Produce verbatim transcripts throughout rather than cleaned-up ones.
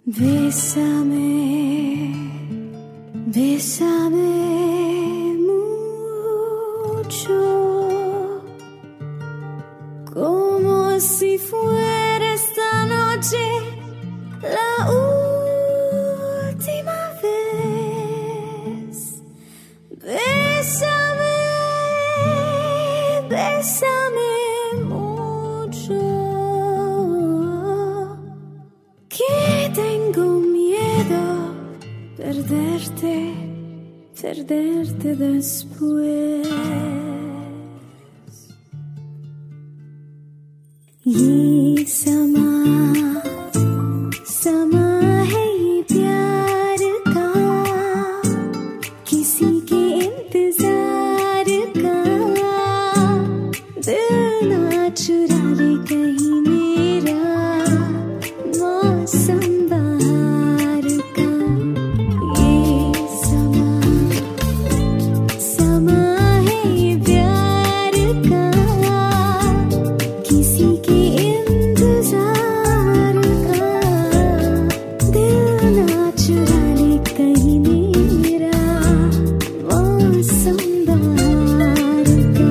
Bésame, bésame mucho, como si fuera esta noche la última vez. Bésame, bésame mucho, que tengo miedo perderte, perderte después. ये समा समा है ये प्यार का, किसी के इंतजार का। दिल ना चुरा ले कहीं मेरा मौसम बहार का। ये समा समा है ये प्यार का, किसी के इंतजार का। दिल ना चुरा ले कहीं मेरा मौसम बहार का।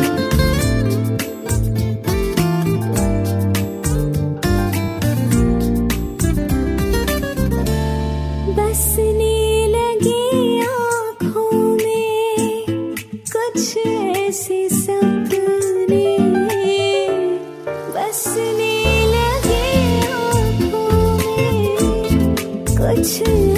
बसने लगे आँखों में कुछ ऐसे सपने, बसने लगे आँखों में कुछ